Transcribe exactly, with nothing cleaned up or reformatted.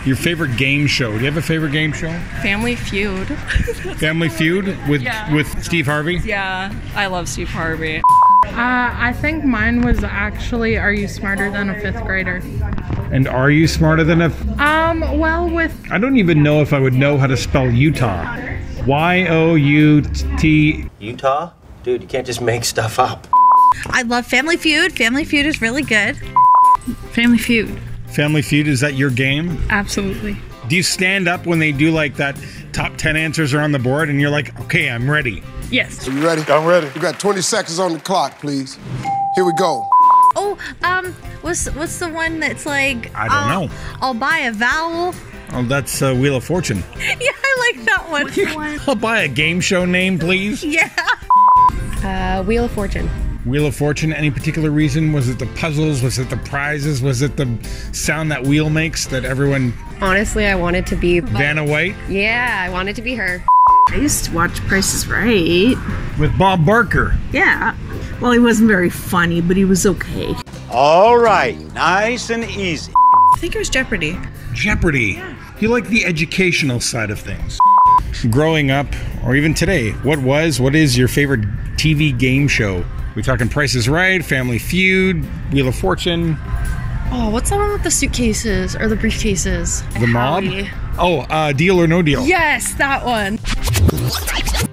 Your favorite game show. Do you have a favorite game show? Family Feud. Family Feud with Yeah. with Steve Harvey? Yeah, I love Steve Harvey. Uh, I think mine was actually Are You Smarter Than a Fifth Grader? And are you smarter than a... Um, well, with... I don't even know if I would know how to spell Utah. Y O U T... Utah? Dude, you can't just make stuff up. I love Family Feud. Family Feud is really good. Family Feud. Family Feud, is that your game? Absolutely. Do you stand up when they do like that top ten answers are on the board and you're like, okay, I'm ready? Yes. Are you ready? I'm ready. We got twenty seconds on the clock, please. Here we go. Oh, um, what's what's the one that's like? I don't I'll, know. I'll buy a vowel. Oh, that's uh, Wheel of Fortune. Yeah, I like that one. I'll buy a game show name, please. Yeah. Uh, Wheel of Fortune. Wheel of Fortune, any particular reason? Was it the puzzles? Was it the prizes? Was it the sound that wheel makes that everyone... Honestly, I wanted to be... Vanna White? Yeah, I wanted to be her. I used to watch Price is Right. With Bob Barker. Yeah. Well, he wasn't very funny, but he was okay. All right, nice and easy. I think it was Jeopardy. Jeopardy. Yeah. You like the educational side of things. Growing up, or even today, what was, what is your favorite T V game show? We talking Price is Right, Family Feud, Wheel of Fortune. Oh, what's that one with the suitcases or the briefcases? The Mob? Howie. Oh, uh, Deal or No Deal. Yes, that one.